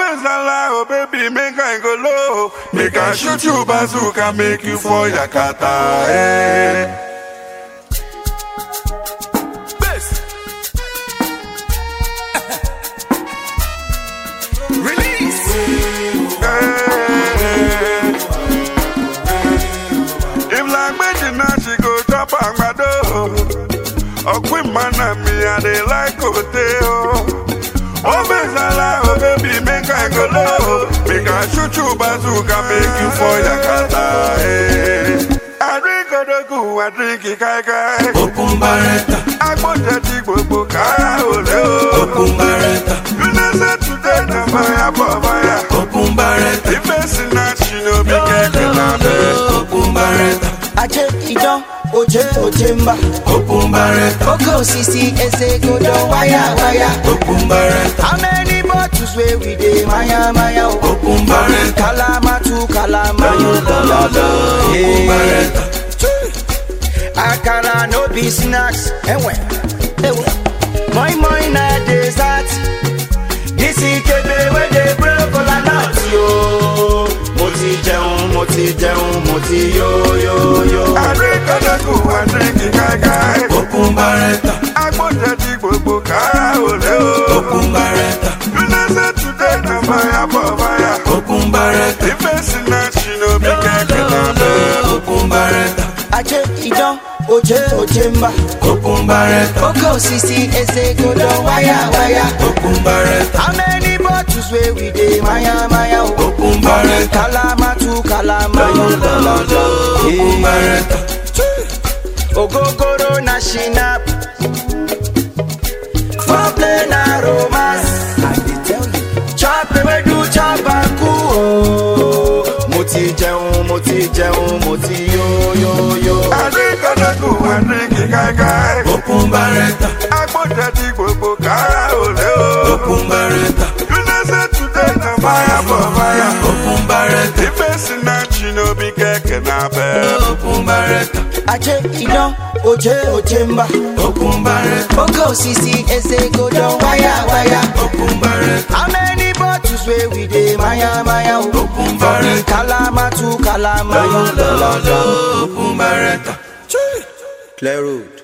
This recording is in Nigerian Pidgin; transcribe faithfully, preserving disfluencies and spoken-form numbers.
Obezala, oh baby, make I go low. Make I shoot you bazooka, make you for Yakata. Eh. Oh, queen man, me and they like hotel. Oh, Bezala, oh baby, make I go low. Make I shoot you bazooka, make you for Yakata. I drink a go, I drink it, kai kai. Open barretta. I want that big bobo car, Open barretta. You know, say today, the fire, fire. Open barretta. The person that she know, be getting out there. Open barretta. I check it down. Oje ojemba, open barretta. Oko sisi ese go down wire wire. Open barretta. How many bottles where we dey maya maya? Open barretta. Kalama to kalama, open barretta. Akara no be snacks. Ewe, ewe. Moi moi na dessert. This is kebe where they break all a nut yo. Moti jẹun, moti jẹun, moti yo yo yo. I drink a go, I drink it, kai kai. Open barretta. I want that big bobo car, open barretta. You know, say today, the fire, fire. Open barretta. The person that she know, be getting out there. Open barretta. I check it down. Oje ojemba, open barretta. Oko sisi ese go down wire wire. Open barretta. How many bottles where we dey maya maya? Open barretta. Kalama to kalama, open barretta. Ogogoro na shinap, foreplay na romance. I dey tell you, chop we do chop aku. Moti jẹun, moti jẹun, moti yo yo yo. I drink a go, I drink it, kai kai. Open barretta. I want that big bobo car, open barretta. You know, say today, the fire, fire. Open barretta. The person that she know, be getting out there. Open barretta. I check it down. Oje ojemba, open barretta. Oko sisi ese go down wire wire. Open barretta. How many bottles where we dey maya maya? Open barretta. Kalama to kalama, open barretta. Claro.